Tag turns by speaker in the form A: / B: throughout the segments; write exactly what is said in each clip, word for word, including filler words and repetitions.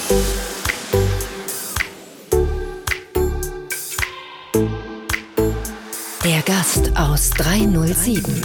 A: Der Gast aus dreihundertsieben.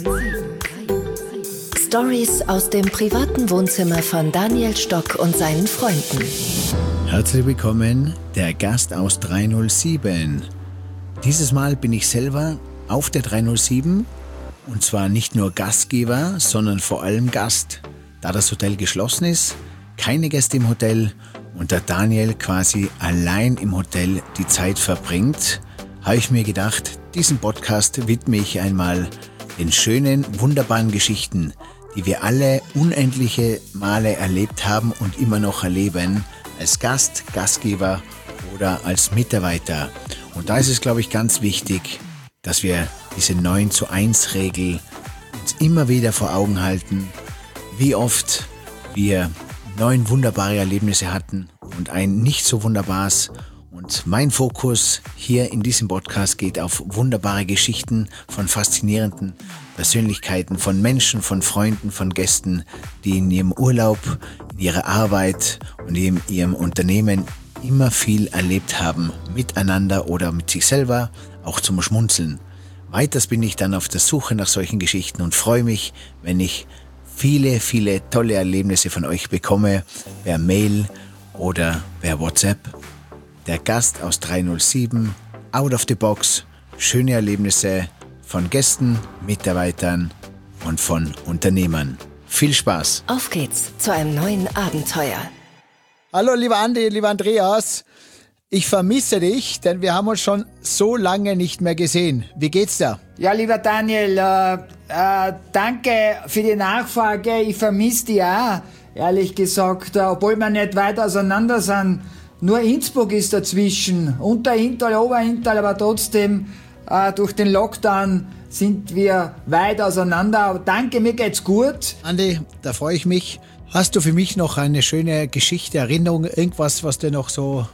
A: Stories aus dem privaten Wohnzimmer von Daniel Stock und seinen Freunden.
B: Herzlich willkommen, der Gast aus dreihundertsieben. Dieses Mal bin ich selber auf der dreihundertsieben und zwar nicht nur Gastgeber, sondern vor allem Gast. Da das Hotel geschlossen ist, keine Gäste im Hotel und der Daniel quasi allein im Hotel die Zeit verbringt, habe ich mir gedacht, diesen Podcast widme ich einmal den schönen, wunderbaren Geschichten, die wir alle unendliche Male erlebt haben und immer noch erleben, als Gast, Gastgeber oder als Mitarbeiter. Und da ist es, glaube ich, ganz wichtig, dass wir diese neun zu eins Regel uns immer wieder vor Augen halten, wie oft wir neun wunderbare Erlebnisse hatten und ein nicht so wunderbares. Und mein Fokus hier in diesem Podcast geht auf wunderbare Geschichten von faszinierenden Persönlichkeiten, von Menschen, von Freunden, von Gästen, die in ihrem Urlaub, in ihrer Arbeit und in ihrem Unternehmen immer viel erlebt haben, miteinander oder mit sich selber, auch zum Schmunzeln. Weiters bin ich dann auf der Suche nach solchen Geschichten und freue mich, wenn ich viele, viele tolle Erlebnisse von euch bekomme, per Mail oder per WhatsApp. Der Gast aus dreihundertsieben, out of the box, schöne Erlebnisse von Gästen, Mitarbeitern und von Unternehmern. Viel Spaß!
A: Auf geht's zu einem neuen Abenteuer.
C: Hallo lieber Andi, lieber Andreas. Ich vermisse dich, denn wir haben uns schon so lange nicht mehr gesehen. Wie geht's dir?
D: Ja, lieber Daniel, äh, äh, danke für die Nachfrage. Ich vermisse dich auch, ehrlich gesagt, äh, obwohl wir nicht weit auseinander sind. Nur Innsbruck ist dazwischen, Unterintal, Oberintal, aber trotzdem äh, durch den Lockdown sind wir weit auseinander. Aber danke, mir geht's gut.
C: Andi, da freue ich mich. Hast du für mich noch eine schöne Geschichte, Erinnerung, irgendwas, was dir noch so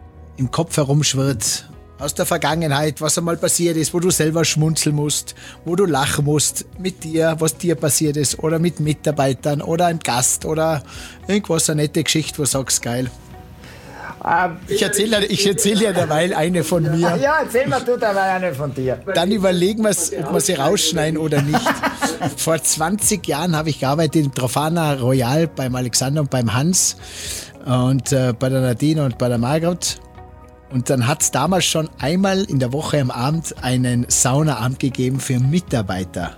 C: im Kopf herumschwirrt? Aus der Vergangenheit, was einmal passiert ist, wo du selber schmunzeln musst, wo du lachen musst mit dir, was dir passiert ist oder mit Mitarbeitern oder einem Gast oder irgendwas, eine nette Geschichte, wo du sagst, geil. Ich erzähle ich erzähl dir derweil eine von mir.
D: Ja, erzähl mir du derweil eine von dir.
C: Dann überlegen wir, ob wir sie rausschneiden oder nicht. Vor zwanzig Jahren habe ich gearbeitet im Trofana Royal beim Alexander und beim Hans und äh, bei der Nadine und bei der Margot. Und dann hat es damals schon einmal in der Woche am Abend einen Saunaabend gegeben für Mitarbeiter.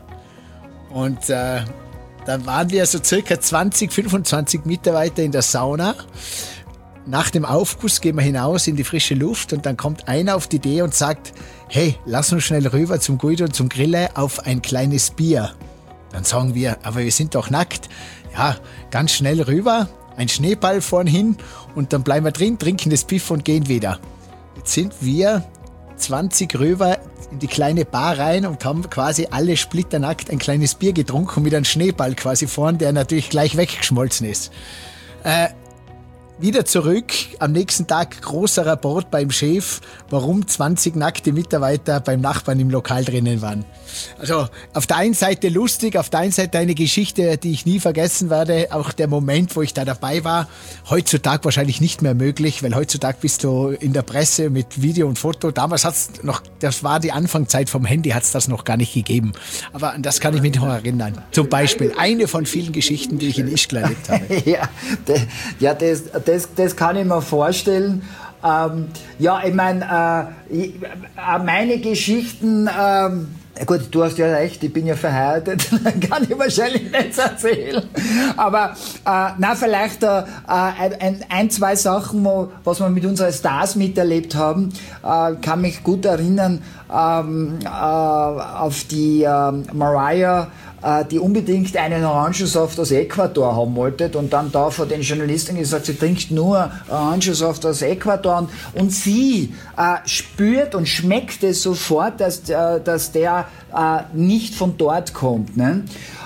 C: Und äh, dann waren wir so circa zwanzig, fünfundzwanzig Mitarbeiter in der Sauna. Nach dem Aufguss gehen wir hinaus in die frische Luft und dann kommt einer auf die Idee und sagt, hey, lass uns schnell rüber zum Guido und zum Grille auf ein kleines Bier. Dann sagen wir, aber wir sind doch nackt. Ja, ganz schnell rüber, ein Schneeball vorn hin und dann bleiben wir drin, trinken das Piff und gehen wieder. Jetzt sind wir zwanzig rüber in die kleine Bar rein und haben quasi alle splitternackt ein kleines Bier getrunken mit einem Schneeball quasi vorn, der natürlich gleich weggeschmolzen ist. Äh, Wieder zurück, am nächsten Tag großer Rapport beim Chef, warum zwanzig nackte Mitarbeiter beim Nachbarn im Lokal drinnen waren. Also auf der einen Seite lustig, auf der einen Seite eine Geschichte, die ich nie vergessen werde, auch der Moment, wo ich da dabei war. Heutzutage wahrscheinlich nicht mehr möglich, weil heutzutage bist du in der Presse mit Video und Foto. Damals hat's noch, das war die Anfangszeit vom Handy, hat's das noch gar nicht gegeben. Aber an das kann ich mich noch erinnern. Zum Beispiel eine von vielen Geschichten, die ich in Ischgl erlebt habe.
D: ja, de, ja das, das, das kann ich mir vorstellen. Ähm, ja, ich meine, äh, meine Geschichten, ähm, gut, du hast ja recht, ich bin ja verheiratet, kann ich wahrscheinlich nicht erzählen. Aber äh, na, vielleicht äh, ein, ein, zwei Sachen, wo, was wir mit unseren Stars miterlebt haben, äh, kann mich gut erinnern ähm, äh, auf die äh, Mariah, die unbedingt einen Orangensaft aus Ecuador haben wollte und dann da vor den Journalisten gesagt, sie trinkt nur Orangensaft aus Ecuador und sie äh, spürt und schmeckt es sofort, dass, äh, dass der äh, nicht von dort kommt. Ne?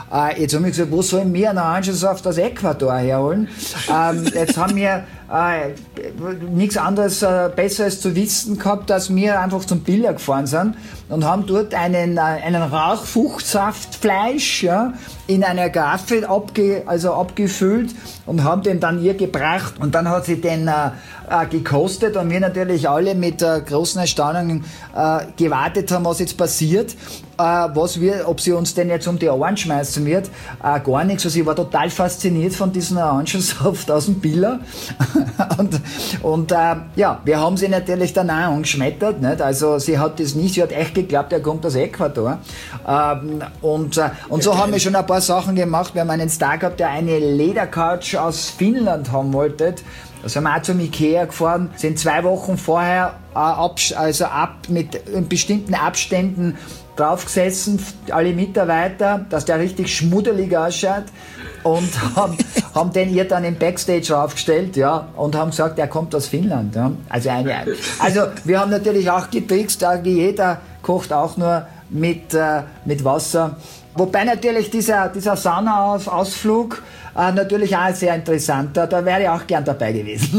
D: Äh, jetzt habe ich gesagt, wo sollen wir einen Orangensaft aus Ecuador herholen? Ähm, jetzt haben wir äh, nichts anderes, äh, Besseres zu wissen gehabt, dass wir einfach zum Biller gefahren sind und haben dort einen, äh, einen Rauchfruchtsaftfleisch, ja, in einer Garfe abge, also abgefüllt und haben den dann ihr gebracht und dann hat sie den äh, äh, gekostet und wir natürlich alle mit äh, großen Erstaunungen äh, gewartet haben, was jetzt passiert, äh, was wir, ob sie uns denn jetzt um die Ohren schmeißen wird, äh, gar nichts. Also ich war total fasziniert von diesem Orangensaft aus dem Biller und, und äh, ja, wir haben sie natürlich dann auch angeschmettert, nicht? Also sie hat das nicht, sie hat echt geglaubt, er kommt aus Ecuador ähm, und, äh, und so haben wir schon ein paar Sachen gemacht. Wir haben einen Star gehabt, der eine Ledercouch aus Finnland haben wollte. Da sind wir auch zum Ikea gefahren, sind zwei Wochen vorher äh, ab, also ab mit in bestimmten Abständen draufgesessen, alle Mitarbeiter, dass der richtig schmuddelig ausschaut und haben, haben den ihr dann im Backstage aufgestellt, ja, und haben gesagt, er kommt aus Finnland. Ja. Also, eine, also wir haben natürlich auch getrickst, jeder kocht auch nur mit, äh, mit Wasser. Wobei natürlich dieser, dieser Sauna-Ausflug äh, natürlich auch sehr interessant, da, da wäre ich auch gern dabei gewesen.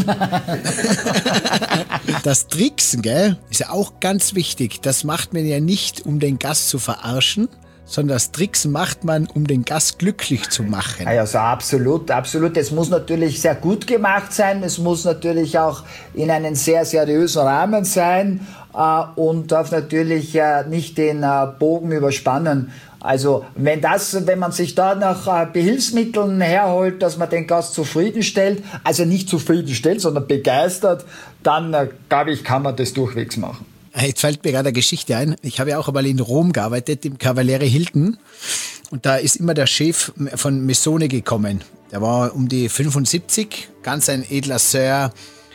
C: Das Tricksen, gell, ist ja auch ganz wichtig. Das macht man ja nicht, um den Gast zu verarschen, sondern das Tricksen macht man, um den Gast glücklich zu machen.
D: Also absolut, absolut. Es muss natürlich sehr gut gemacht sein. Es muss natürlich auch in einem sehr seriösen Rahmen sein äh, und darf natürlich äh, nicht den äh, Bogen überspannen. Also wenn das, wenn man sich da nach äh, Behilfsmitteln herholt, dass man den Gast zufriedenstellt, also nicht zufriedenstellt, sondern begeistert, dann äh, glaube ich, kann man das durchwegs machen.
C: Jetzt fällt mir gerade eine Geschichte ein. Ich habe ja auch einmal in Rom gearbeitet, im Cavaliere Hilton. Und da ist immer der Chef von Messone gekommen. Der war um die fünfundsiebzig, ganz ein edler Sir,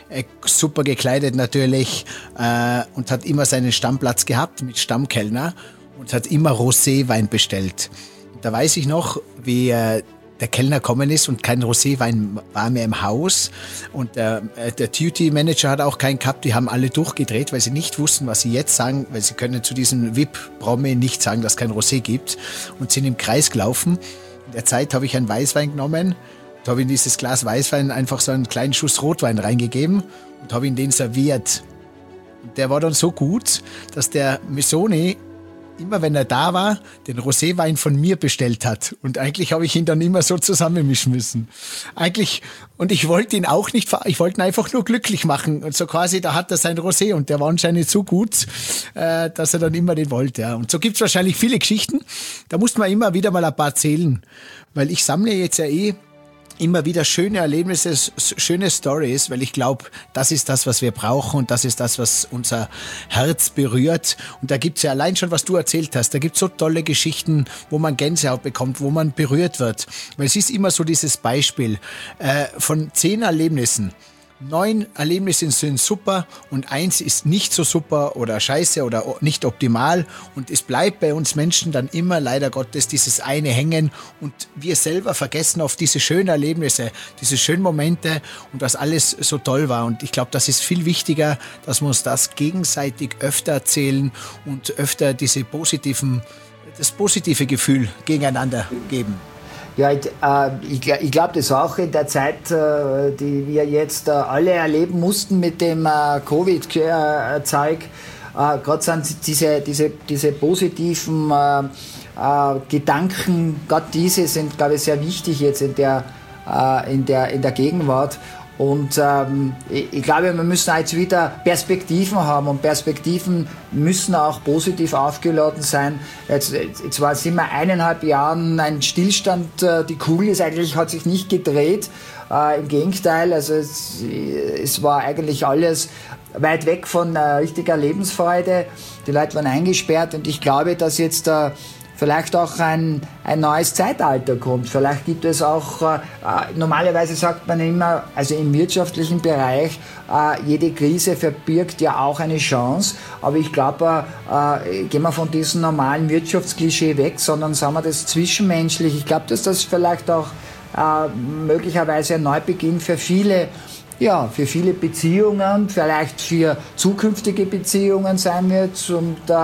C: super gekleidet natürlich, äh, und hat immer seinen Stammplatz gehabt mit Stammkellner und hat immer Roséwein bestellt. Und da weiß ich noch, wie äh, der Kellner gekommen ist und kein Roséwein war mehr im Haus. Und der, äh, der Duty-Manager hat auch keinen gehabt. Die haben alle durchgedreht, weil sie nicht wussten, was sie jetzt sagen, weil sie können zu diesem V I P-Promi nicht sagen, dass es kein Rosé gibt, und sind im Kreis gelaufen. In der Zeit habe ich einen Weißwein genommen und habe in dieses Glas Weißwein einfach so einen kleinen Schuss Rotwein reingegeben und habe ihn den serviert. Und der war dann so gut, dass der Messone immer wenn er da war, den Roséwein von mir bestellt hat. Und eigentlich habe ich ihn dann immer so zusammenmischen müssen. Eigentlich, und ich wollte ihn auch nicht, ich wollte ihn einfach nur glücklich machen. Und so quasi, da hat er sein Rosé und der war anscheinend so gut, äh, dass er dann immer den wollte. Ja. Und so gibt's wahrscheinlich viele Geschichten. Da muss man immer wieder mal ein paar zählen. Weil ich sammle jetzt ja eh immer wieder schöne Erlebnisse, schöne Stories, weil ich glaube, das ist das, was wir brauchen und das ist das, was unser Herz berührt. Und da gibt's ja allein schon, was du erzählt hast, da gibt's so tolle Geschichten, wo man Gänsehaut bekommt, wo man berührt wird. Weil es ist immer so dieses Beispiel äh, von zehn Erlebnissen. Neun Erlebnisse sind super und eins ist nicht so super oder scheiße oder nicht optimal. Und es bleibt bei uns Menschen dann immer leider Gottes dieses eine hängen und wir selber vergessen oft diese schönen Erlebnisse, diese schönen Momente und dass alles so toll war. Und ich glaube, das ist viel wichtiger, dass wir uns das gegenseitig öfter erzählen und öfter diese positiven, das positive Gefühl gegeneinander geben.
D: Ja, ich, äh, ich, ich glaube das auch in der Zeit, äh, die wir jetzt äh, alle erleben mussten mit dem äh, Covid-Zeug. Äh, Gerade sind diese, diese, diese positiven äh, äh, Gedanken, gerade diese sind, glaube ich, sehr wichtig jetzt in der, äh, in der, in der Gegenwart. Und ähm, ich, ich glaube, wir müssen jetzt wieder Perspektiven haben und Perspektiven müssen auch positiv aufgeladen sein. Jetzt, jetzt war, sind wir eineinhalb Jahren ein Stillstand, äh, die Kugel ist eigentlich, hat sich nicht gedreht, äh, im Gegenteil, also es, es war eigentlich alles weit weg von äh, richtiger Lebensfreude. Die Leute waren eingesperrt und ich glaube, dass jetzt äh, vielleicht auch ein, ein neues Zeitalter kommt. Vielleicht gibt es auch, äh, normalerweise sagt man immer, also im wirtschaftlichen Bereich, äh, jede Krise verbirgt ja auch eine Chance. Aber ich glaube, äh, gehen wir von diesem normalen Wirtschaftsklischee weg, sondern sagen wir das zwischenmenschlich. Ich glaube, dass das vielleicht auch äh, möglicherweise ein Neubeginn für viele Ja, für viele Beziehungen, vielleicht für zukünftige Beziehungen sein wird. Und äh,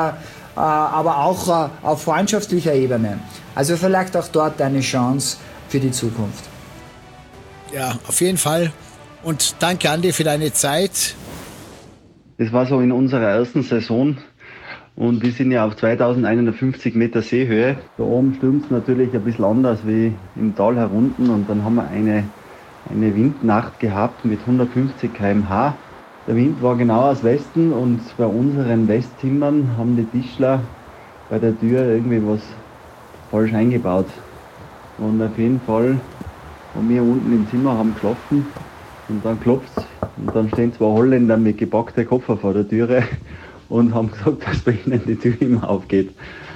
D: äh, aber auch äh, auf freundschaftlicher Ebene. Also vielleicht auch dort eine Chance für die Zukunft.
C: Ja, auf jeden Fall. Und danke, Andi, für deine Zeit.
E: Das war so in unserer ersten Saison. Und wir sind ja auf zweitausendeinhundertfünfzig Meter Seehöhe. Da oben stürmt es natürlich ein bisschen anders wie im Tal herunten. Und dann haben wir eine, eine Windnacht gehabt mit hundertfünfzig Kilometer pro Stunde. Der Wind war genau aus Westen und bei unseren Westzimmern haben die Tischler bei der Tür irgendwie was falsch eingebaut. Und auf jeden Fall haben wir unten im Zimmer haben geschlafen und dann klopft es. Und dann stehen zwei Holländer mit gepackten Koffer vor der Türe und haben gesagt, dass bei ihnen die Tür immer aufgeht.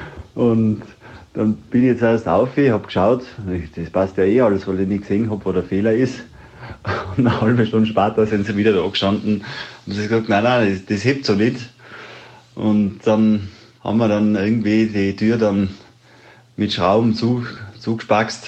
E: Und dann bin ich jetzt erst auf, ich habe geschaut, das passt ja eh alles, weil ich nicht gesehen habe, wo der Fehler ist. Und eine halbe Stunde später sind sie wieder da gestanden und sie haben gesagt, nein, nein, das, das hebt so nicht. Und dann haben wir dann irgendwie die Tür dann mit Schrauben zu, zugespackst.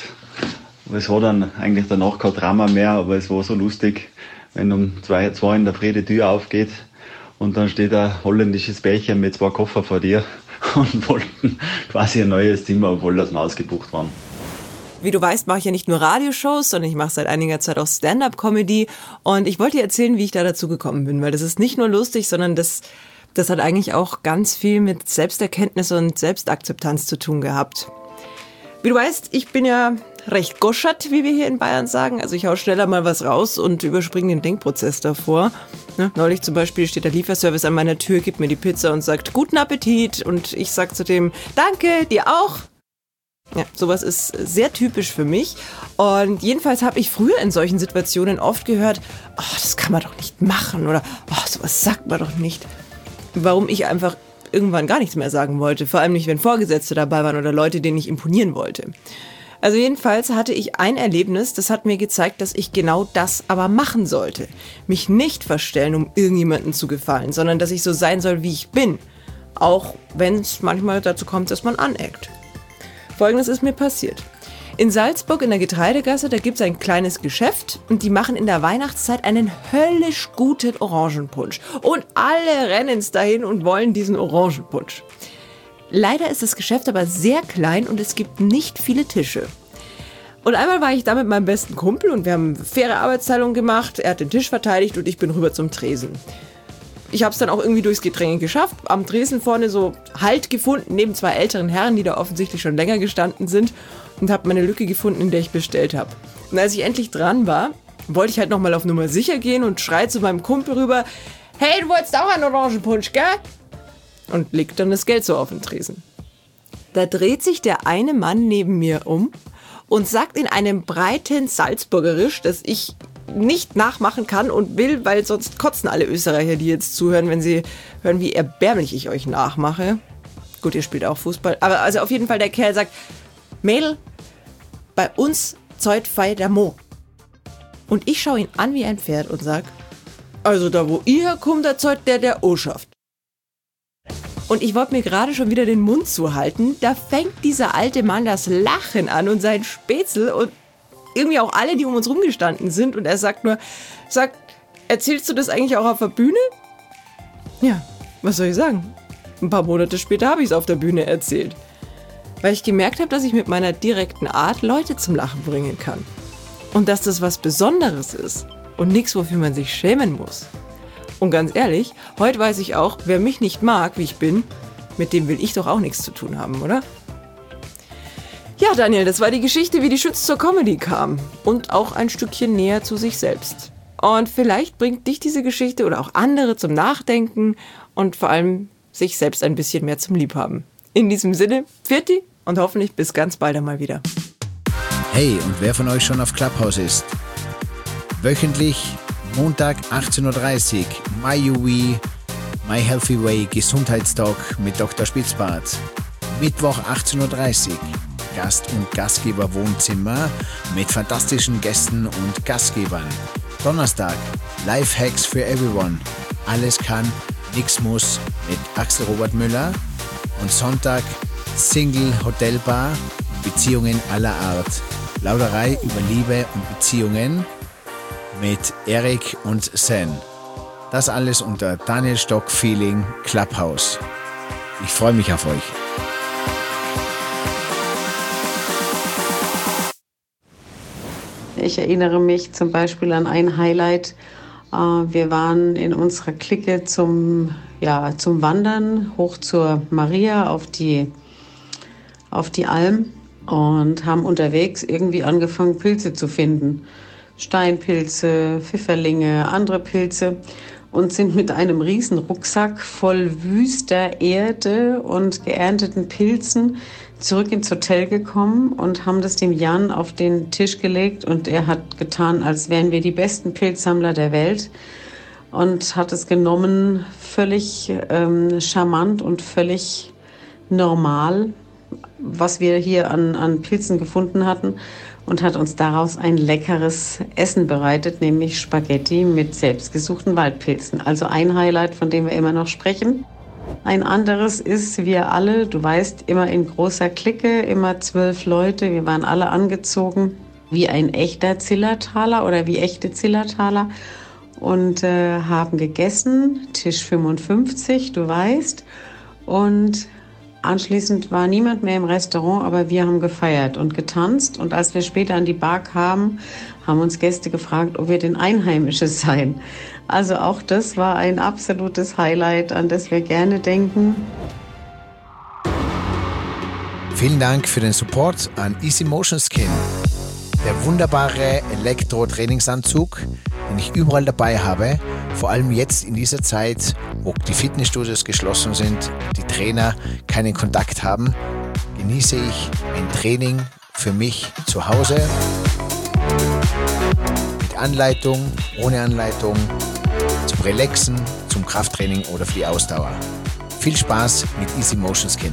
E: Es war dann eigentlich danach kein Drama mehr, aber es war so lustig, wenn um zwei, zwei in der Früh die Tür aufgeht und dann steht ein holländisches Pärchen mit zwei Koffer vor dir und wollten quasi ein neues Zimmer, obwohl das mal ausgebucht waren.
F: Wie du weißt, mache ich ja nicht nur Radioshows, sondern ich mache seit einiger Zeit auch Stand-up-Comedy. Und ich wollte dir erzählen, wie ich da dazu gekommen bin, weil das ist nicht nur lustig, sondern das, das hat eigentlich auch ganz viel mit Selbsterkenntnis und Selbstakzeptanz zu tun gehabt. Wie du weißt, ich bin ja recht goschert, wie wir hier in Bayern sagen. Also ich hau schneller mal was raus und überspringe den Denkprozess davor. Ne? Neulich zum Beispiel steht der Lieferservice an meiner Tür, gibt mir die Pizza und sagt, guten Appetit. Und ich sag zu dem, danke, dir auch. Ja, sowas ist sehr typisch für mich. Und jedenfalls habe ich früher in solchen Situationen oft gehört, oh, das kann man doch nicht machen oder oh, sowas sagt man doch nicht. Warum ich einfach irgendwann gar nichts mehr sagen wollte. Vor allem nicht, wenn Vorgesetzte dabei waren oder Leute, denen ich imponieren wollte. Also jedenfalls hatte ich ein Erlebnis, das hat mir gezeigt, dass ich genau das aber machen sollte. Mich nicht verstellen, um irgendjemandem zu gefallen, sondern dass ich so sein soll, wie ich bin. Auch wenn es manchmal dazu kommt, dass man aneckt. Folgendes ist mir passiert. In Salzburg in der Getreidegasse, da gibt es ein kleines Geschäft und die machen in der Weihnachtszeit einen höllisch guten Orangenpunsch. Und alle rennen dahin und wollen diesen Orangenpunsch. Leider ist das Geschäft aber sehr klein und es gibt nicht viele Tische. Und einmal war ich da mit meinem besten Kumpel und wir haben faire Arbeitsteilung gemacht. Er hat den Tisch verteidigt und ich bin rüber zum Tresen. Ich habe es dann auch irgendwie durchs Gedränge geschafft, am Tresen vorne so Halt gefunden, neben zwei älteren Herren, die da offensichtlich schon länger gestanden sind und habe meine Lücke gefunden, in der ich bestellt habe. Und als ich endlich dran war, wollte ich halt nochmal auf Nummer sicher gehen und schrei zu meinem Kumpel rüber, hey, du wolltest auch einen Orangenpunsch, gell? Und legt dann das Geld so auf den Tresen. Da dreht sich der eine Mann neben mir um und sagt in einem breiten Salzburgerisch, dass ich nicht nachmachen kann und will, weil sonst kotzen alle Österreicher, die jetzt zuhören, wenn sie hören, wie erbärmlich ich euch nachmache. Gut, ihr spielt auch Fußball. Aber also auf jeden Fall, der Kerl sagt, Mädel, bei uns zeugt fei der Mo. Und ich schaue ihn an wie ein Pferd und sag, also da wo ihr herkommt, da zeugt der der O-Schaft. Und ich wollte mir gerade schon wieder den Mund zuhalten, da fängt dieser alte Mann das Lachen an und sein Spätzle und irgendwie auch alle, die um uns rumgestanden sind. Und er sagt nur, sagt, erzählst du das eigentlich auch auf der Bühne? Ja, was soll ich sagen? Ein paar Monate später habe ich es auf der Bühne erzählt. Weil ich gemerkt habe, dass ich mit meiner direkten Art Leute zum Lachen bringen kann. Und dass das was Besonderes ist und nichts, wofür man sich schämen muss. Und ganz ehrlich, heute weiß ich auch, wer mich nicht mag, wie ich bin, mit dem will ich doch auch nichts zu tun haben, oder? Ja, Daniel, das war die Geschichte, wie die Schütz zur Comedy kam. Und auch ein Stückchen näher zu sich selbst. Und vielleicht bringt dich diese Geschichte oder auch andere zum Nachdenken und vor allem sich selbst ein bisschen mehr zum Liebhaben. In diesem Sinne, Pfiat und hoffentlich bis ganz bald einmal wieder.
B: Hey, und wer von euch schon auf Clubhouse ist? Wöchentlich, Montag achtzehn Uhr dreißig, MyUWE, My Healthy Way, Gesundheitstalk mit Doktor Spitzbart. Mittwoch achtzehn Uhr dreißig, Gast- und Gastgeber-Wohnzimmer mit fantastischen Gästen und Gastgebern. Donnerstag, Lifehacks für Everyone. Alles kann, nix muss mit Axel Robert Müller. Und Sonntag, Single Hotelbar, Beziehungen aller Art. Plauderei über Liebe und Beziehungen mit Erik und Sen. Das alles unter Daniel Stock Feeling Clubhouse.
C: Ich freue mich auf euch.
G: Ich erinnere mich zum Beispiel an ein Highlight. Wir waren in unserer Clique zum, ja, zum Wandern hoch zur Maria auf die, auf die Alm und haben unterwegs irgendwie angefangen, Pilze zu finden. Steinpilze, Pfifferlinge, andere Pilze und sind mit einem riesen Rucksack voll wüster Erde und geernteten Pilzen zurück ins Hotel gekommen und haben das dem Jan auf den Tisch gelegt und er hat getan, als wären wir die besten Pilzsammler der Welt und hat es genommen, völlig ähm, charmant und völlig normal, was wir hier an, an Pilzen gefunden hatten und hat uns daraus ein leckeres Essen bereitet, nämlich Spaghetti mit selbstgesuchten Waldpilzen. Also ein Highlight, von dem wir immer noch sprechen. Ein anderes ist, wir alle, du weißt, immer in großer Clique, immer zwölf Leute. Wir waren alle angezogen wie ein echter Zillertaler oder wie echte Zillertaler und äh, haben gegessen, Tisch fünfundfünfzig, du weißt. Und anschließend war niemand mehr im Restaurant, aber wir haben gefeiert und getanzt. Und als wir später an die Bar kamen, haben uns Gäste gefragt, ob wir denn Einheimische seien. Also auch das war ein absolutes Highlight, an das wir gerne denken.
C: Vielen Dank für den Support an Easy Motion Skin. Der wunderbare Elektro-Trainingsanzug, den ich überall dabei habe, vor allem jetzt in dieser Zeit, wo die Fitnessstudios geschlossen sind, die Trainer keinen Kontakt haben, genieße ich ein Training für mich zu Hause mit Anleitung, ohne Anleitung, zum Relaxen, zum Krafttraining oder für die Ausdauer. Viel Spaß mit Easy Motion Skin.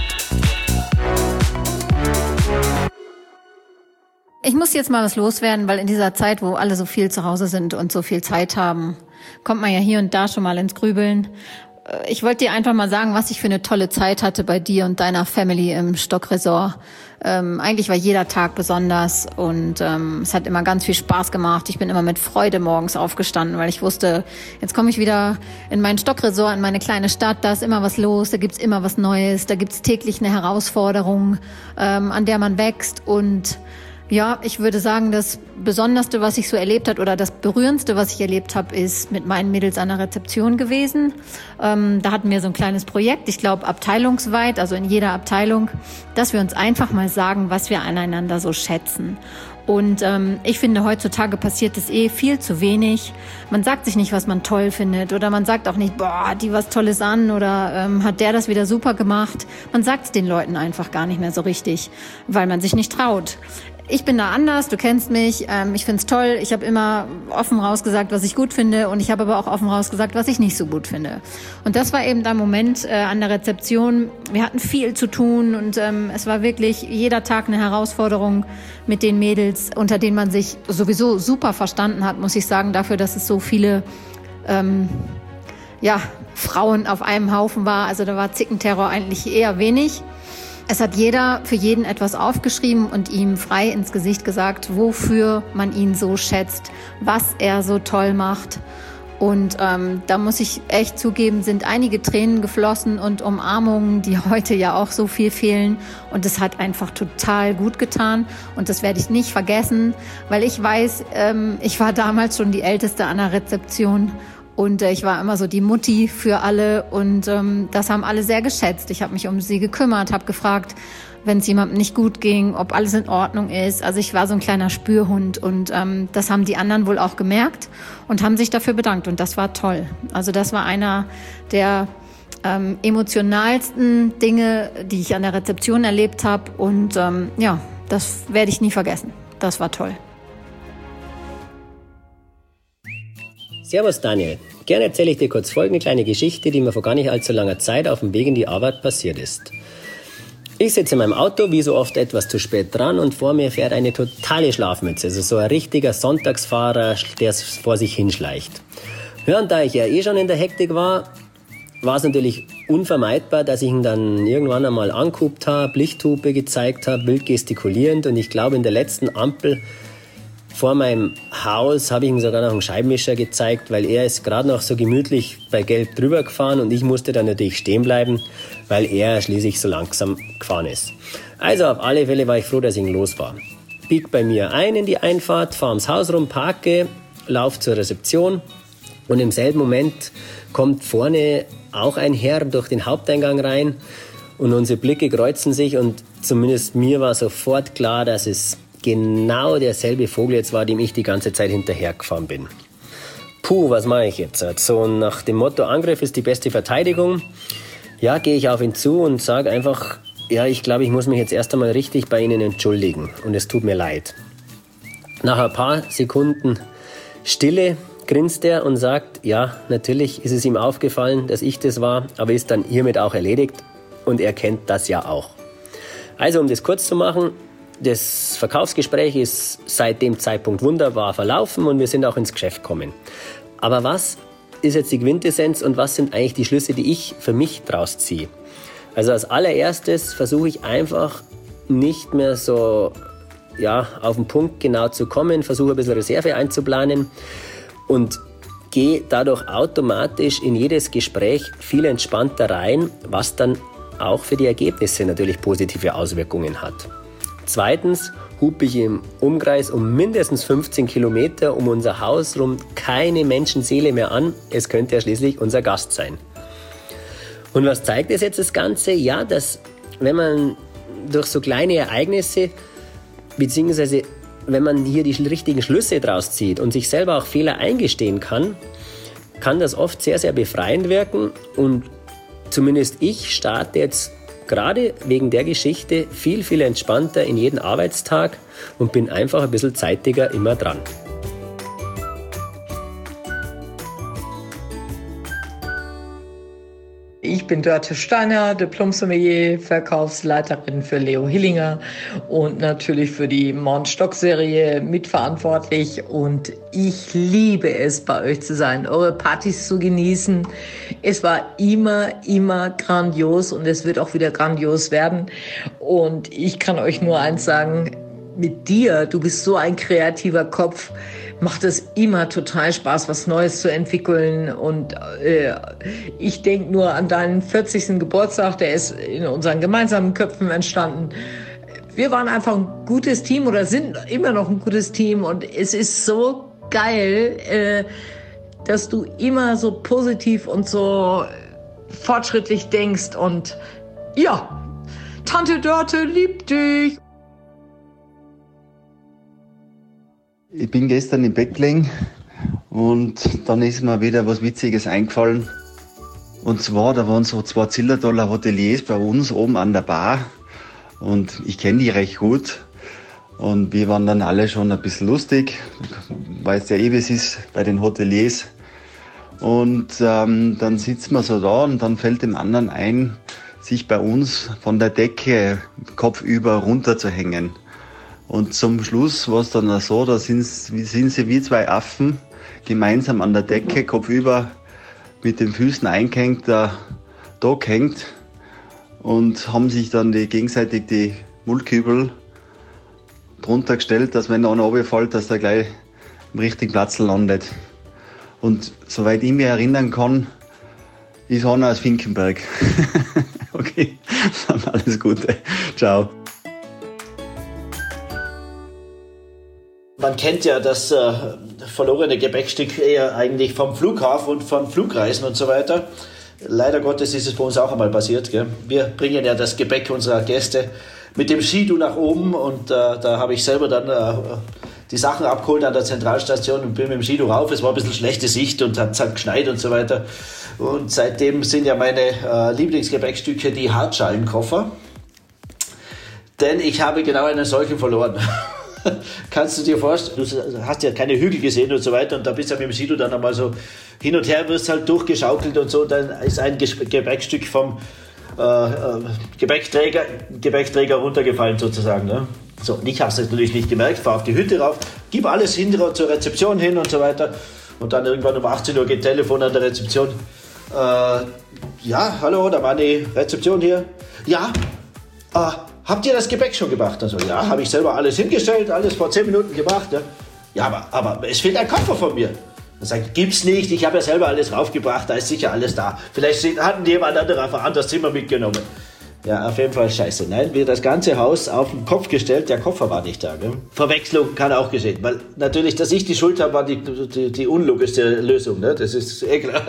H: Ich muss jetzt mal was loswerden, weil in dieser Zeit, wo alle so viel zu Hause sind und so viel Zeit haben, kommt man ja hier und da schon mal ins Grübeln. Ich wollte dir einfach mal sagen, was ich für eine tolle Zeit hatte bei dir und deiner Family im Stock-Resort. Ähm, eigentlich war jeder Tag besonders und ähm, es hat immer ganz viel Spaß gemacht. Ich bin immer mit Freude morgens aufgestanden, weil ich wusste, jetzt komme ich wieder in mein Stock-Resort, in meine kleine Stadt. Da ist immer was los, da gibt's immer was Neues, da gibt's täglich eine Herausforderung, ähm, an der man wächst. Und ja, ich würde sagen, das Besonderste, was ich so erlebt habe oder das Berührendste, was ich erlebt habe, ist mit meinen Mädels an der Rezeption gewesen. Ähm, da hatten wir so ein kleines Projekt, ich glaube abteilungsweit, also in jeder Abteilung, dass wir uns einfach mal sagen, was wir aneinander so schätzen. Und ähm, ich finde, heutzutage passiert es eh viel zu wenig. Man sagt sich nicht, was man toll findet oder man sagt auch nicht, boah, die was Tolles an oder ähm, hat der das wieder super gemacht. Man sagt es den Leuten einfach gar nicht mehr so richtig, weil man sich nicht traut. Ich bin da anders, du kennst mich, ähm, ich find's toll. Ich habe immer offen rausgesagt, was ich gut finde und ich habe aber auch offen rausgesagt, was ich nicht so gut finde. Und das war eben der Moment äh, an der Rezeption. Wir hatten viel zu tun und ähm, es war wirklich jeder Tag eine Herausforderung mit den Mädels, unter denen man sich sowieso super verstanden hat, muss ich sagen, dafür, dass es so viele ähm, ja, Frauen auf einem Haufen war. Also da war Zickenterror eigentlich eher wenig. Es hat jeder für jeden etwas aufgeschrieben und ihm frei ins Gesicht gesagt, wofür man ihn so schätzt, was er so toll macht. Und ähm, da muss ich echt zugeben, sind einige Tränen geflossen und Umarmungen, die heute ja auch so viel fehlen. Und es hat einfach total gut getan. Und das werde ich nicht vergessen, weil ich weiß, ähm, ich war damals schon die Älteste an der Rezeption. Und äh, ich war immer so die Mutti für alle und ähm, das haben alle sehr geschätzt. Ich habe mich um sie gekümmert, habe gefragt, wenn es jemandem nicht gut ging, ob alles in Ordnung ist. Also ich war so ein kleiner Spürhund und ähm, das haben die anderen wohl auch gemerkt und haben sich dafür bedankt und das war toll. Also das war einer der ähm, emotionalsten Dinge, die ich an der Rezeption erlebt habe und ähm, ja, das werde ich nie vergessen. Das war toll.
I: Servus Daniel, gerne erzähle ich dir kurz folgende kleine Geschichte, die mir vor gar nicht allzu langer Zeit auf dem Weg in die Arbeit passiert ist. Ich sitze in meinem Auto, wie so oft etwas zu spät dran und vor mir fährt eine totale Schlafmütze, also so ein richtiger Sonntagsfahrer, der vor sich hinschleicht. Ja, und da ich ja eh schon in der Hektik war, war es natürlich unvermeidbar, dass ich ihn dann irgendwann einmal angehupt habe, Lichthupe gezeigt habe, wild gestikulierend und ich glaube in der letzten Ampel vor meinem Haus habe ich ihm sogar noch einen Scheibenwischer gezeigt, weil er ist gerade noch so gemütlich bei Gelb drüber gefahren und ich musste dann natürlich stehen bleiben, weil er schließlich so langsam gefahren ist. Also auf alle Fälle war ich froh, dass ich ihn los war. Bieg bei mir ein in die Einfahrt, fahre ums Haus rum, parke, lauf zur Rezeption und im selben Moment kommt vorne auch ein Herr durch den Haupteingang rein und unsere Blicke kreuzen sich und zumindest mir war sofort klar, dass es genau derselbe Vogel jetzt war, dem ich die ganze Zeit hinterhergefahren bin. Puh, was mache ich jetzt? So nach dem Motto, Angriff ist die beste Verteidigung. Ja, gehe ich auf ihn zu und sage einfach, ja, ich glaube, ich muss mich jetzt erst einmal richtig bei Ihnen entschuldigen und es tut mir leid. Nach ein paar Sekunden Stille grinst er und sagt, ja, natürlich ist es ihm aufgefallen, dass ich das war, aber ist dann hiermit auch erledigt und er kennt das ja auch. Also, um das kurz zu machen, das Verkaufsgespräch ist seit dem Zeitpunkt wunderbar verlaufen und wir sind auch ins Geschäft gekommen. Aber was ist jetzt die Quintessenz und was sind eigentlich die Schlüsse, die ich für mich draus ziehe? Also als allererstes versuche ich einfach nicht mehr so ja, auf den Punkt genau zu kommen, versuche ein bisschen Reserve einzuplanen und gehe dadurch automatisch in jedes Gespräch viel entspannter rein, was dann auch für die Ergebnisse natürlich positive Auswirkungen hat. Zweitens hupe ich im Umkreis um mindestens fünfzehn Kilometer um unser Haus rum keine Menschenseele mehr an. Es könnte ja schließlich unser Gast sein. Und was zeigt es jetzt das Ganze? Ja, dass wenn man durch so kleine Ereignisse, beziehungsweise wenn man hier die richtigen Schlüsse draus zieht und sich selber auch Fehler eingestehen kann, kann das oft sehr, sehr befreiend wirken. Und zumindest ich starte jetzt gerade wegen der Geschichte viel, viel entspannter in jeden Arbeitstag und bin einfach ein bisschen zeitiger immer dran.
J: Ich bin Dörte Steiner, Diplom-Sommelier, Verkaufsleiterin für Leo Hillinger und natürlich für die Mond-Stock-Serie mitverantwortlich. Und ich liebe es, bei euch zu sein, eure Partys zu genießen. Es war immer, immer grandios und es wird auch wieder grandios werden. Und ich kann euch nur eins sagen, mit dir, du bist so ein kreativer Kopf, macht es immer total Spaß, was Neues zu entwickeln. Und äh, ich denke nur an deinen vierzigsten Geburtstag, der ist in unseren gemeinsamen Köpfen entstanden. Wir waren einfach ein gutes Team oder sind immer noch ein gutes Team. Und es ist so geil, äh, dass du immer so positiv und so fortschrittlich denkst. Und ja, Tante Dörte liebt dich.
E: Ich bin gestern im Bett gelegen und dann ist mir wieder was Witziges eingefallen. Und zwar, da waren so zwei Zillertaler Hoteliers bei uns oben an der Bar und ich kenne die recht gut. Und wir waren dann alle schon ein bisschen lustig, weil es ja eh wie es ist bei den Hoteliers. Und ähm, dann sitzt man so da und dann fällt dem anderen ein, sich bei uns von der Decke kopfüber runterzuhängen. Und zum Schluss war es dann so, da sind, sind sie wie zwei Affen gemeinsam an der Decke, kopfüber, mit den Füßen eingehängt, da, da gehängt und haben sich dann die, gegenseitig die Mullkübel drunter gestellt, dass wenn einer runterfällt, dass er gleich im richtigen Platz landet. Und soweit ich mich erinnern kann, ist einer aus Finkenberg. Okay, dann alles Gute. Ciao.
K: Man kennt ja das äh, verlorene Gepäckstück eher eigentlich vom Flughafen und von Flugreisen und so weiter. Leider Gottes ist es bei uns auch einmal passiert. Gell? Wir bringen ja das Gepäck unserer Gäste mit dem Skidu nach oben und äh, da habe ich selber dann äh, die Sachen abgeholt an der Zentralstation und bin mit dem Skidu rauf. Es war ein bisschen schlechte Sicht und hat, hat geschneit und so weiter. Und seitdem sind ja meine äh, Lieblingsgepäckstücke die Hartschalenkoffer. Denn ich habe genau einen solchen verloren. Kannst du dir vorstellen, du hast ja keine Hügel gesehen und so weiter und da bist du ja mit dem Skidu dann einmal so hin und her, wirst halt durchgeschaukelt und so, dann ist ein Gepäckstück vom äh, Gepäckträger, Gepäckträger runtergefallen sozusagen. Ne? So, und ich habe es natürlich nicht gemerkt, fahre auf die Hütte rauf, gib alles hin zur Rezeption hin und so weiter und dann irgendwann um achtzehn Uhr geht Telefon an der Rezeption. Äh, ja, hallo, da war die Rezeption hier. Ja, äh, habt ihr das Gepäck schon gebracht? Also, ja, habe ich selber alles hingestellt, alles vor zehn Minuten gebracht. Ne? Ja, aber, aber es fehlt ein Koffer von mir. Dann sage ich, gibt's nicht, ich habe ja selber alles raufgebracht, da ist sicher alles da. Vielleicht hatten die jemand anderes ein anderes Zimmer mitgenommen. Ja, auf jeden Fall scheiße. Nein, wir das ganze Haus auf den Kopf gestellt, der Koffer war nicht da. Gell? Verwechslung kann auch geschehen, weil natürlich, dass ich die Schuld habe, war die, die, die unlogischste Lösung. Ne? Das ist eh klar.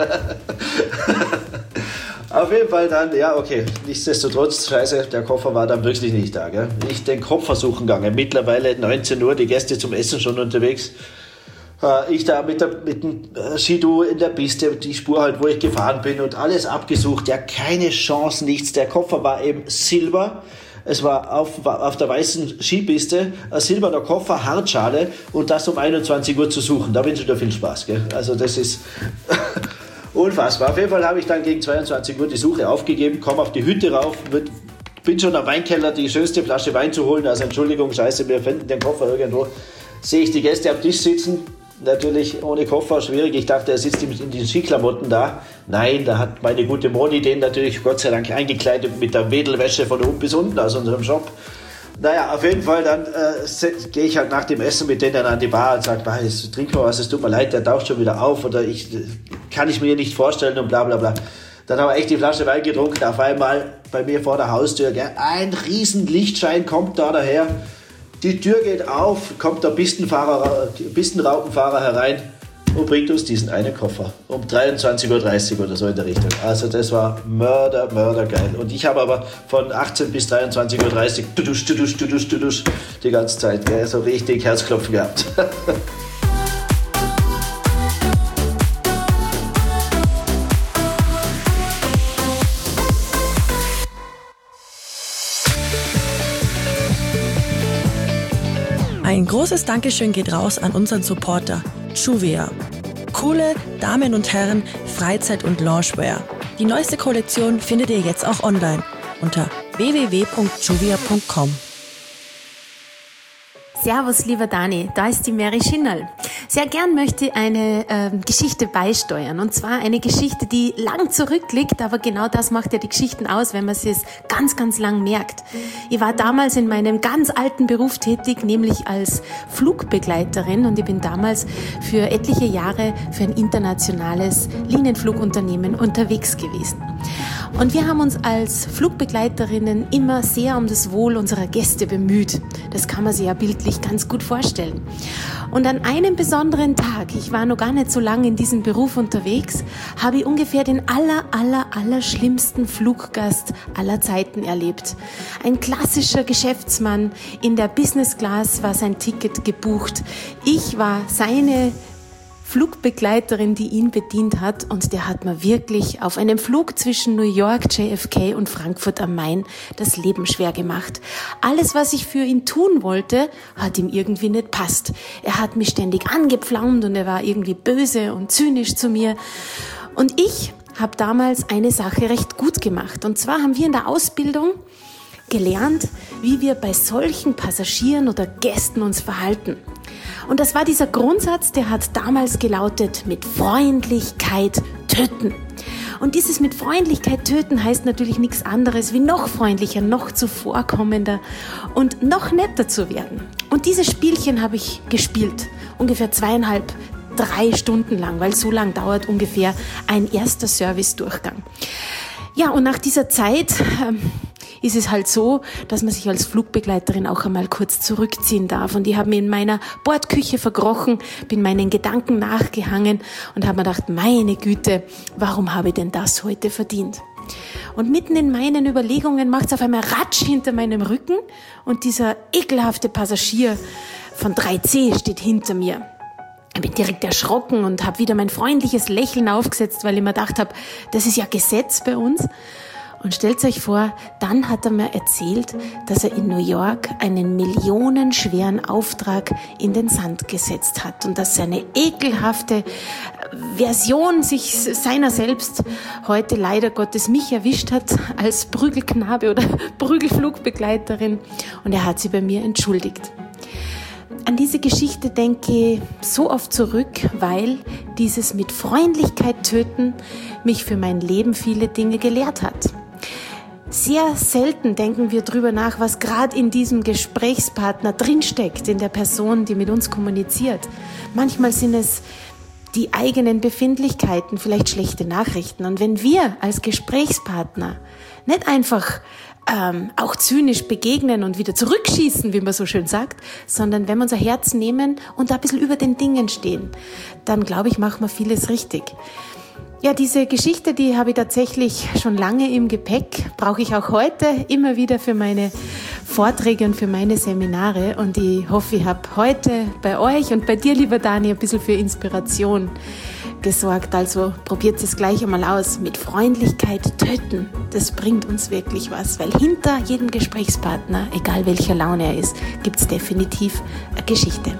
K: Auf jeden Fall dann, ja okay, nichtsdestotrotz, scheiße, der Koffer war dann wirklich nicht da. Gell? Ich den Koffer suchen gegangen, mittlerweile neunzehn Uhr, die Gäste zum Essen schon unterwegs. Ich da mit, der, mit dem Skidu in der Piste, die Spur halt, wo ich gefahren bin und alles abgesucht. Ja, keine Chance, nichts. Der Koffer war eben silber. Es war auf, auf der weißen Skipiste ein silberner Koffer, Hartschale und das um einundzwanzig Uhr zu suchen. Da wünsche ich dir viel Spaß. Gell? Also das ist unfassbar. Auf jeden Fall habe ich dann gegen zweiundzwanzig Uhr die Suche aufgegeben, komme auf die Hütte rauf, bin schon am Weinkeller, die schönste Flasche Wein zu holen. Also Entschuldigung, scheiße, wir finden den Koffer irgendwo. Sehe ich die Gäste am Tisch sitzen. Natürlich ohne Koffer, schwierig. Ich dachte, er sitzt in den Skiklamotten da. Nein, da hat meine gute Moni den natürlich Gott sei Dank eingekleidet mit der Wedelwäsche von oben bis unten aus unserem Shop. Naja, auf jeden Fall, dann äh, gehe ich halt nach dem Essen mit denen an die Bar und sage, trink mal was, es tut mir leid, der taucht schon wieder auf oder ich kann ich mir nicht vorstellen und bla bla bla. Dann haben wir echt die Flasche Wein getrunken, auf einmal bei mir vor der Haustür, gell, ein riesen Lichtschein kommt da daher. Die Tür geht auf, kommt der Pistenfahrer, Pistenraupenfahrer herein und bringt uns diesen einen Koffer. Um dreiundzwanzig Uhr dreißig oder so in der Richtung. Also das war mörder, mörder geil. Und ich habe aber von achtzehn bis dreiundzwanzig Uhr dreißig tudusch, tudusch, tudusch, tudusch, die ganze Zeit, gell, so richtig Herzklopfen gehabt.
L: Ein großes Dankeschön geht raus an unseren Supporter Juvia. Coole Damen und Herren Freizeit- und Loungewear. Die neueste Kollektion findet ihr jetzt auch online unter w w w punkt juvia punkt com.
M: Servus, lieber Dani, da ist die Mary Schinnerl. Sehr gern möchte ich eine äh, Geschichte beisteuern. Und zwar eine Geschichte, die lang zurückliegt, aber genau das macht ja die Geschichten aus, wenn man sie es ganz, ganz lang merkt. Ich war damals in meinem ganz alten Beruf tätig, nämlich als Flugbegleiterin, und ich bin damals für etliche Jahre für ein internationales Linienflugunternehmen unterwegs gewesen. Und wir haben uns als Flugbegleiterinnen immer sehr um das Wohl unserer Gäste bemüht. Das kann man sich ja bildlich ganz gut vorstellen. Und an einem besonderen Tag, ich war noch gar nicht so lange in diesem Beruf unterwegs, habe ich ungefähr den aller, aller, aller schlimmsten Fluggast aller Zeiten erlebt. Ein klassischer Geschäftsmann, in der Business Class war sein Ticket gebucht. Ich war seine Flugbegleiterin, die ihn bedient hat, und der hat mir wirklich auf einem Flug zwischen New York, J F K und Frankfurt am Main das Leben schwer gemacht. Alles, was ich für ihn tun wollte, hat ihm irgendwie nicht passt. Er hat mich ständig angepflaumt und er war irgendwie böse und zynisch zu mir. Und ich habe damals eine Sache recht gut gemacht. Und zwar haben wir in der Ausbildung gelernt, wie wir bei solchen Passagieren oder Gästen uns verhalten. Und das war dieser Grundsatz, der hat damals gelautet: mit Freundlichkeit töten. Und dieses mit Freundlichkeit töten heißt natürlich nichts anderes wie noch freundlicher, noch zuvorkommender und noch netter zu werden. Und dieses Spielchen habe ich gespielt, ungefähr zweieinhalb, drei Stunden lang, weil so lang dauert ungefähr ein erster Servicedurchgang. Ja, und nach dieser Zeit ähm, ist es halt so, dass man sich als Flugbegleiterin auch einmal kurz zurückziehen darf. Und ich habe mich in meiner Bordküche verkrochen, bin meinen Gedanken nachgehangen und habe mir gedacht, meine Güte, warum habe ich denn das heute verdient? Und mitten in meinen Überlegungen macht es auf einmal Ratsch hinter meinem Rücken und dieser ekelhafte Passagier von drei C steht hinter mir. Ich bin direkt erschrocken und habe wieder mein freundliches Lächeln aufgesetzt, weil ich mir gedacht habe, das ist ja Gesetz bei uns. Und stellt euch vor, dann hat er mir erzählt, dass er in New York einen millionenschweren Auftrag in den Sand gesetzt hat und dass seine ekelhafte Version sich seiner selbst heute leider Gottes mich erwischt hat als Prügelknabe oder Prügelflugbegleiterin, und er hat sie bei mir entschuldigt. An diese Geschichte denke ich so oft zurück, weil dieses mit Freundlichkeit töten mich für mein Leben viele Dinge gelehrt hat. Sehr selten denken wir drüber nach, was gerade in diesem Gesprächspartner drinsteckt, in der Person, die mit uns kommuniziert. Manchmal sind es die eigenen Befindlichkeiten, vielleicht schlechte Nachrichten. Und wenn wir als Gesprächspartner nicht einfach ähm, auch zynisch begegnen und wieder zurückschießen, wie man so schön sagt, sondern wenn wir unser Herz nehmen und da ein bisschen über den Dingen stehen, dann glaube ich, machen wir vieles richtig. Ja, diese Geschichte, die habe ich tatsächlich schon lange im Gepäck, brauche ich auch heute immer wieder für meine Vorträge und für meine Seminare. Und ich hoffe, ich habe heute bei euch und bei dir, lieber Dani, ein bisschen für Inspiration gesorgt. Also probiert es gleich einmal aus. Mit Freundlichkeit töten, das bringt uns wirklich was. Weil hinter jedem Gesprächspartner, egal welcher Laune er ist, gibt es definitiv eine Geschichte.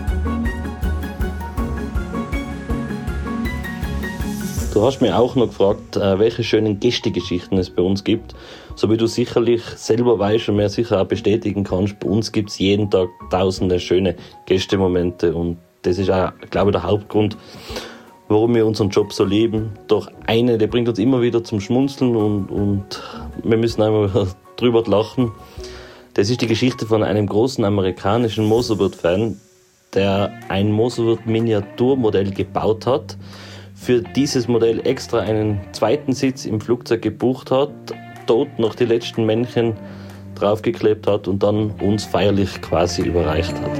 N: Du hast mich auch noch gefragt, welche schönen Gästegeschichten es bei uns gibt. So wie du sicherlich selber weißt und mir sicher auch bestätigen kannst, bei uns gibt es jeden Tag tausende schöne Gästemomente. Und das ist auch, glaube ich, der Hauptgrund, warum wir unseren Job so lieben. Doch eine, der bringt uns immer wieder zum Schmunzeln und, und wir müssen einmal drüber lachen. Das ist die Geschichte von einem großen amerikanischen Motorboot-Fan, der ein Motorboot-Miniaturmodell gebaut hat, für dieses Modell extra einen zweiten Sitz im Flugzeug gebucht hat, dort noch die letzten Männchen draufgeklebt hat und dann uns feierlich quasi überreicht hat.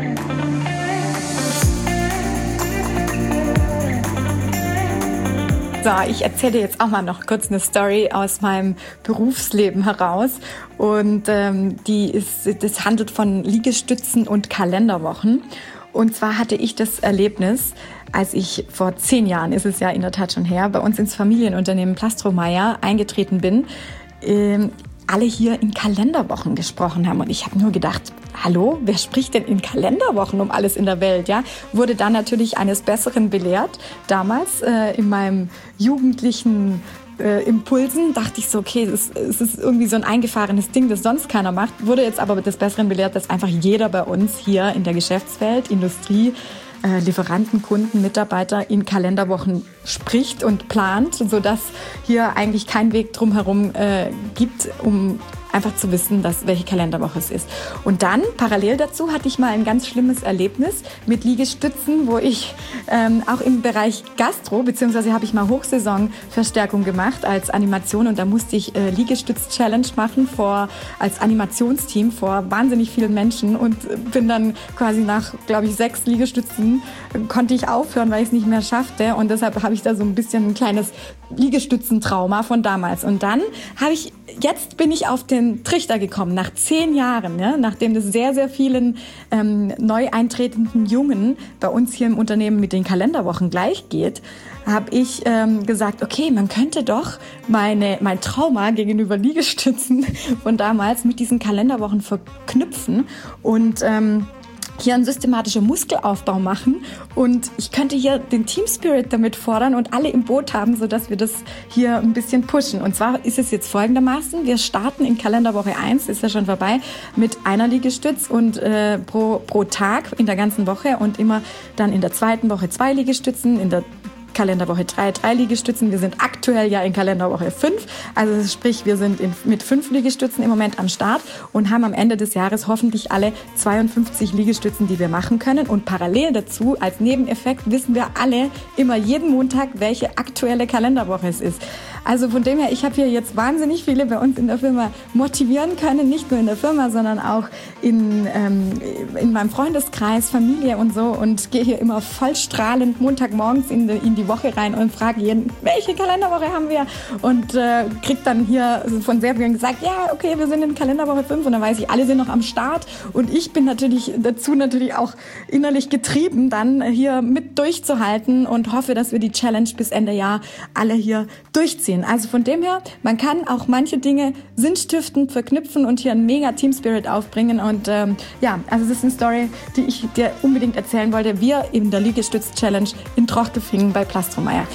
O: So, ich erzähle jetzt auch mal noch kurz eine Story aus meinem Berufsleben heraus. Und ähm, die ist, das handelt von Liegestützen und Kalenderwochen. Und zwar hatte ich das Erlebnis, als ich vor zehn Jahren, ist es ja in der Tat schon her, bei uns ins Familienunternehmen Plastromeyer eingetreten bin, ähm, alle hier in Kalenderwochen gesprochen haben. Und ich habe nur gedacht, hallo, wer spricht denn in Kalenderwochen um alles in der Welt? Ja, wurde dann natürlich eines Besseren belehrt. Damals äh, in meinem jugendlichen äh, Impulsen dachte ich so, okay, es ist, es ist irgendwie so ein eingefahrenes Ding, das sonst keiner macht. Wurde jetzt aber des Besseren belehrt, dass einfach jeder bei uns hier in der Geschäftswelt, Industrie, äh, Lieferanten, Kunden, Mitarbeiter in Kalenderwochen spricht und plant, sodass hier eigentlich kein Weg drumherum äh, gibt, um einfach zu wissen, dass, welche Kalenderwoche es ist. Und dann, parallel dazu, hatte ich mal ein ganz schlimmes Erlebnis mit Liegestützen, wo ich ähm, auch im Bereich Gastro, beziehungsweise habe ich mal Hochsaisonverstärkung gemacht als Animation und da musste ich äh, Liegestütz-Challenge machen vor, als Animationsteam vor wahnsinnig vielen Menschen und bin dann quasi nach, glaube ich, sechs Liegestützen äh, konnte ich aufhören, weil ich es nicht mehr schaffte und deshalb habe ich da so ein bisschen ein kleines Liegestützentrauma von damals. Und dann habe ich, jetzt bin ich auf den Trichter gekommen, nach zehn Jahren, ja, nachdem das sehr, sehr vielen ähm, neu eintretenden Jungen bei uns hier im Unternehmen mit den Kalenderwochen gleich geht, habe ich ähm, gesagt, okay, man könnte doch meine, mein Trauma gegenüber Liegestützen von damals mit diesen Kalenderwochen verknüpfen und ähm, hier einen systematischen Muskelaufbau machen und ich könnte hier den Team Spirit damit fordern und alle im Boot haben, sodass wir das hier ein bisschen pushen. Und zwar ist es jetzt folgendermaßen, wir starten in Kalenderwoche eins, ist ja schon vorbei, mit einer Liegestütz und äh, pro, pro Tag in der ganzen Woche und immer dann in der zweiten Woche zwei Liegestützen, in der Kalenderwoche drei, drei Liegestützen. Wir sind aktuell ja in Kalenderwoche fünf. Also sprich, wir sind in, mit fünf Liegestützen im Moment am Start und haben am Ende des Jahres hoffentlich alle zweiundfünfzig Liegestützen, die wir machen können. Und parallel dazu, als Nebeneffekt, wissen wir alle immer jeden Montag, welche aktuelle Kalenderwoche es ist. Also von dem her, ich habe hier jetzt wahnsinnig viele bei uns in der Firma motivieren können. Nicht nur in der Firma, sondern auch in, ähm, in meinem Freundeskreis, Familie und so. Und gehe hier immer voll strahlend Montagmorgens in die, in die Woche rein und frage jeden, welche Kalenderwoche haben wir? Und äh, kriege dann hier von sehr vielen gesagt, ja, okay, wir sind in Kalenderwoche fünf. Und dann weiß ich, alle sind noch am Start. Und ich bin natürlich dazu natürlich auch innerlich getrieben, dann hier mit durchzuhalten und hoffe, dass wir die Challenge bis Ende Jahr alle hier durchziehen. Also von dem her, man kann auch manche Dinge sinnstiftend verknüpfen und hier einen mega Team Spirit aufbringen. Und ähm, ja, also das ist eine Story, die ich dir unbedingt erzählen wollte. Wir in der Liegestütz-Challenge in Trochtefingen bei Plastromeyer.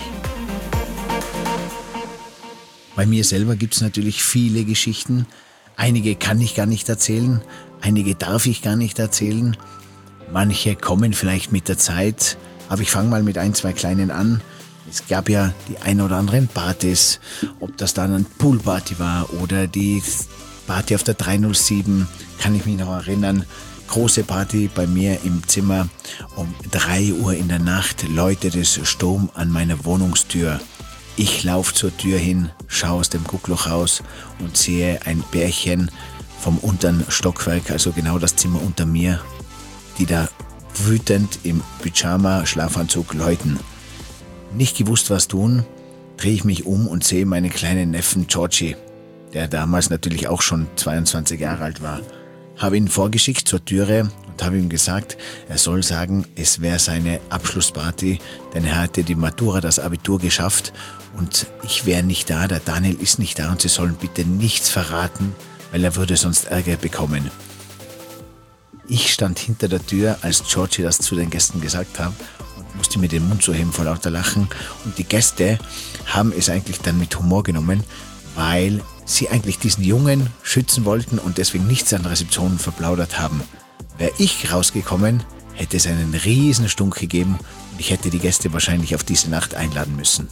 B: Bei mir selber gibt es natürlich viele Geschichten. Einige kann ich gar nicht erzählen, einige darf ich gar nicht erzählen. Manche kommen vielleicht mit der Zeit, aber ich fange mal mit ein, zwei kleinen an. Es gab ja die ein oder anderen Partys, ob das dann ein Poolparty war oder die Party auf der drei null sieben, kann ich mich noch erinnern. Große Party bei mir im Zimmer. Um drei Uhr in der Nacht läutet es Sturm an meiner Wohnungstür. Ich laufe zur Tür hin, schaue aus dem Guckloch raus und sehe ein Pärchen vom unteren Stockwerk, also genau das Zimmer unter mir, die da wütend im Pyjama-Schlafanzug läuten. Nicht gewusst, was tun, drehe ich mich um und sehe meinen kleinen Neffen Georgie, der damals natürlich auch schon zweiundzwanzig Jahre alt war. Habe ihn vorgeschickt zur Türe und habe ihm gesagt, er soll sagen, es wäre seine Abschlussparty, denn er hatte die Matura, das Abitur geschafft und ich wäre nicht da, der Daniel ist nicht da und sie sollen bitte nichts verraten, weil er würde sonst Ärger bekommen. Ich stand hinter der Tür, als Georgie das zu den Gästen gesagt hat und musste mir den Mund zuheben vor lauter Lachen. Und die Gäste haben es eigentlich dann mit Humor genommen, weil sie eigentlich diesen Jungen schützen wollten und deswegen nichts an der Rezeption verplaudert haben. Wäre ich rausgekommen, hätte es einen riesen Stunk gegeben und ich hätte die Gäste wahrscheinlich auf diese Nacht einladen müssen.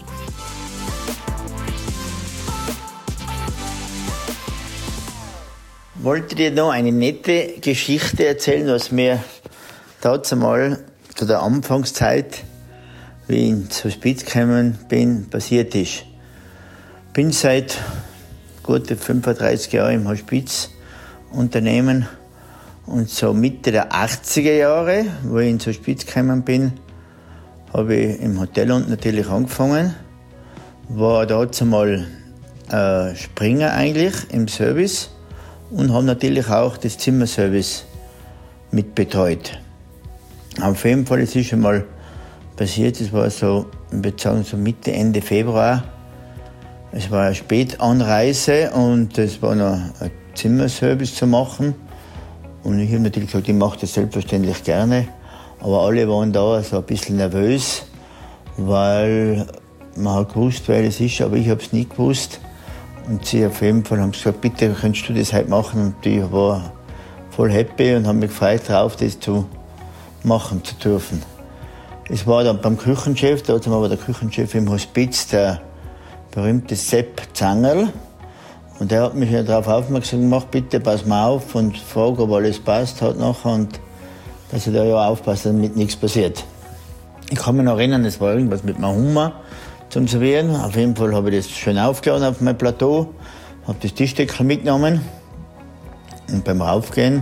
P: Wollte dir noch eine nette Geschichte erzählen, was mir damals mal zu der Anfangszeit, wie ich ins Hospiz gekommen bin, passiert ist. Bin seit gute fünfunddreißig Jahren im Hospizunternehmen und so Mitte der achtziger Jahre, wo ich ins Hospiz gekommen bin, habe ich im Hotel unten natürlich angefangen, war dort einmal äh, Springer eigentlich im Service und habe natürlich auch das Zimmerservice mitbetreut. Auf jeden Fall, es ist schon mal passiert, es war so, ich würde sagen, so Mitte, Ende Februar. Es war eine Spätanreise und es war noch ein Zimmerservice zu machen. Und ich habe natürlich gesagt, ich mache das selbstverständlich gerne. Aber alle waren da so ein bisschen nervös, weil man hat gewusst, wer das ist, aber ich habe es nicht gewusst. Und sie auf jeden Fall haben gesagt, bitte könntest du das heute machen. Und ich war voll happy und habe mich gefreut darauf, das zu machen zu dürfen. Es war dann beim Küchenchef, da war der Küchenchef im Hospiz, der berühmte Sepp Zangerl. Und der hat mich ja darauf aufmerksam gemacht, bitte pass mal auf und frag, ob alles passt hat nachher und dass ich da ja aufpasse, damit nichts passiert. Ich kann mich noch erinnern, es war irgendwas mit meinem Hummer zum Servieren. Auf jeden Fall habe ich das schön aufgeladen auf mein Plateau, habe das Tischdeckel mitgenommen und beim Raufgehen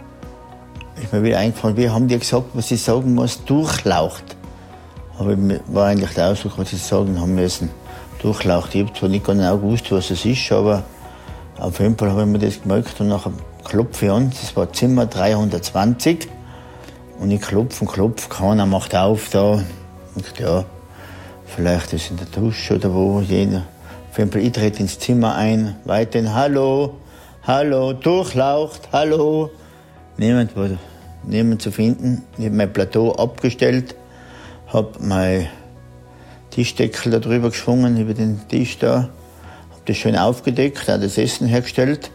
P: ist mir wieder eingefallen, wie haben die gesagt, was ich sagen muss, durchlaucht. Aber ich war eigentlich der Ausdruck, was ich sagen haben müssen. Durchlaucht. Ich habe zwar nicht genau gewusst, was es ist, aber auf jeden Fall habe ich mir das gemerkt und nachher klopfe ich an. Das war Zimmer dreihundertzwanzig und ich klopfe und klopfe, keiner macht auf da. Und ja, vielleicht ist es in der Dusche oder wo, jeder. Auf jeden Fall, ich trete ins Zimmer ein, weiterhin, hallo, hallo, durchlaucht, hallo. Niemand war, niemand zu finden. Ich habe mein Plateau abgestellt, habe mein Tischdeckel da drüber geschwungen, über den Tisch da, habe das schön aufgedeckt, auch das Essen hergestellt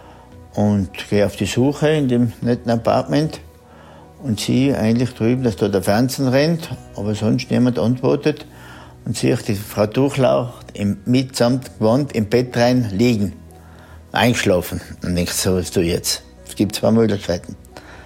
P: und gehe auf die Suche in dem netten Apartment und sehe eigentlich drüben, dass da der Fernsehen rennt, aber sonst niemand antwortet und sehe ich die Frau Durchlaucht im, mitsamt Gewand im Bett rein liegen, eingeschlafen. Und denke, so was tue ich jetzt. Es gibt zwei Möglichkeiten.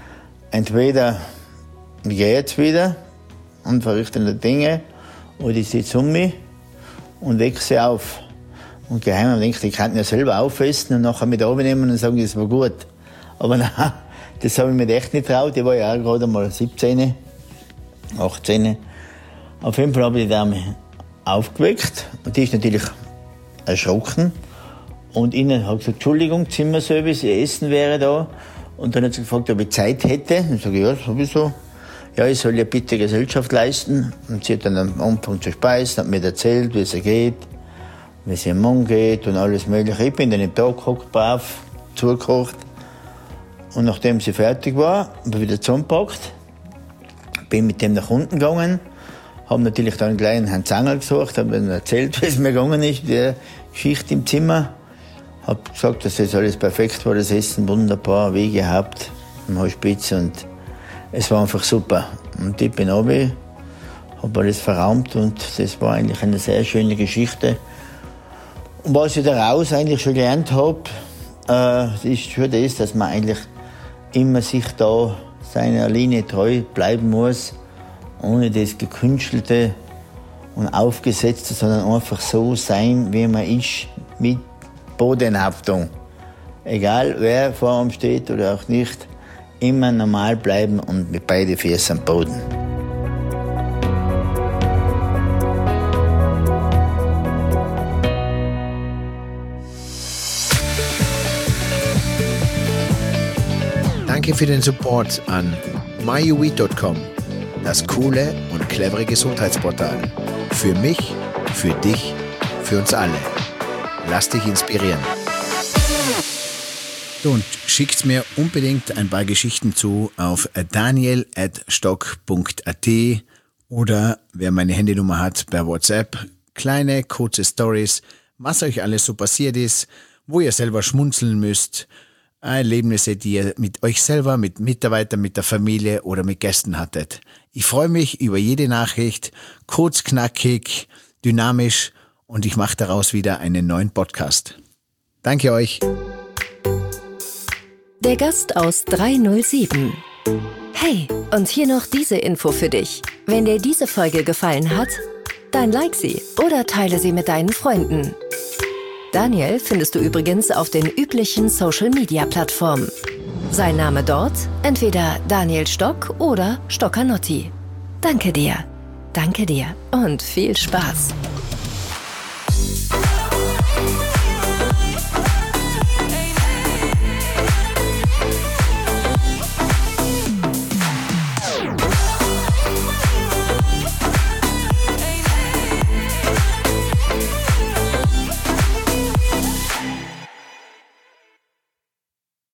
P: Entweder ich gehe jetzt wieder und verrichte die Dinge, oder ich sitze um mich und wecke sie auf. Und geheim denke ich, die könnten ja selber aufessen und nachher mit runternehmen und sagen, das war gut. Aber nein, das habe ich mir echt nicht getraut. Ich war ja auch gerade mal siebzehn, achtzehn. Auf jeden Fall habe ich die Dame aufgeweckt und die ist natürlich erschrocken. Und ihnen hat gesagt, Entschuldigung, Zimmerservice, ihr Essen wäre da. Und dann hat sie gefragt, ob ich Zeit hätte. Und ich sage, ja, sowieso. Ja, ich soll ihr bitte Gesellschaft leisten. Und sie hat dann am Anfang zu speisen, hat mir erzählt, wie es ihr geht, wie es ihrem Mann geht und alles Mögliche. Ich bin dann im Tag gehockt, brav, zugekocht. Und nachdem sie fertig war, habe ich wieder zusammengepackt, bin mit dem nach unten gegangen, habe natürlich dann einen kleinen Herrn Zangerl gesucht, habe ihm erzählt, wie es mir gegangen ist, die Geschichte im Zimmer. Habe gesagt, dass das alles perfekt war, das Essen wunderbar, wie gehabt im Hospiz und es war einfach super. Und ich bin runter, habe alles verräumt und das war eigentlich eine sehr schöne Geschichte. Und was ich daraus eigentlich schon gelernt habe, äh, ist schon das, dass man eigentlich immer sich da seiner Linie treu bleiben muss, ohne das Gekünstelte und Aufgesetzte, sondern einfach so sein, wie man ist, mit Bodenhaftung. Egal wer vor einem steht oder auch nicht, immer normal bleiben und mit beiden Füßen am Boden.
B: Danke für den Support an my u i punkt com, das coole und clevere Gesundheitsportal. Für mich, für dich, für uns alle. Lass dich inspirieren. Und schickt mir unbedingt ein paar Geschichten zu auf daniel at stock punkt a t oder wer meine Handynummer hat per WhatsApp. Kleine, kurze Stories, was euch alles so passiert ist, wo ihr selber schmunzeln müsst. Erlebnisse, die ihr mit euch selber, mit Mitarbeitern, mit der Familie oder mit Gästen hattet. Ich freue mich über jede Nachricht, kurz, knackig, dynamisch und ich mache daraus wieder einen neuen Podcast. Danke euch.
A: Der Gast aus drei null sieben. Hey, und hier noch diese Info für dich. Wenn dir diese Folge gefallen hat, dann like sie oder teile sie mit deinen Freunden. Daniel findest du übrigens auf den üblichen Social-Media-Plattformen. Sein Name dort entweder Daniel Stock oder Stoccanotti. Danke dir, danke dir und viel Spaß.